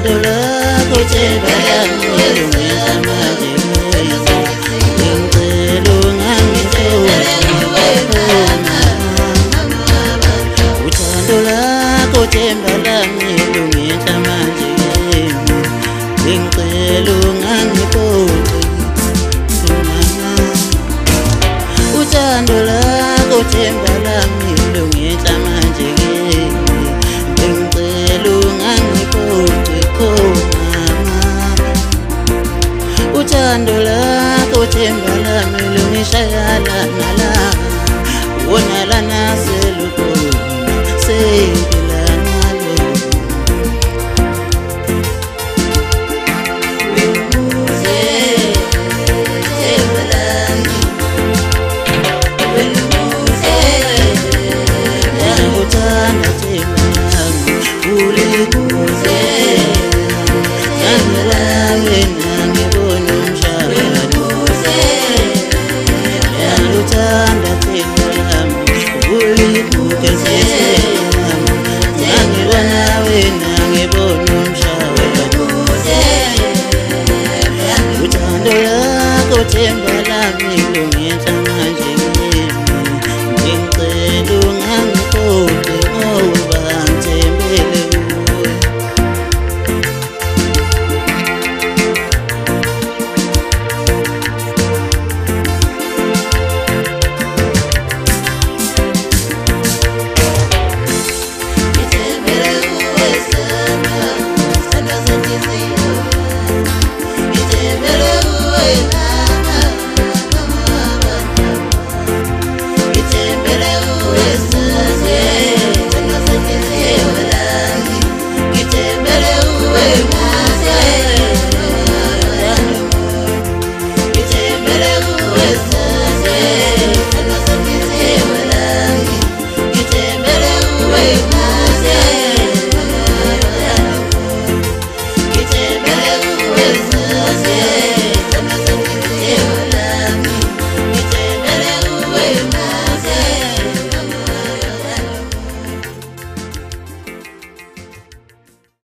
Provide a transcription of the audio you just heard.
uthando lakho themba lami lungisa manje ngicela ungangikhohlwa uthando lakho themba lami lungisa manje ngicela ungangikhohlwa uthando lakho themba lami lungisa manje ngicela ungangikhohlwa uthando lakho themba lami lungishaya lana la wona lana selukhona sengilana lo Uli kuze,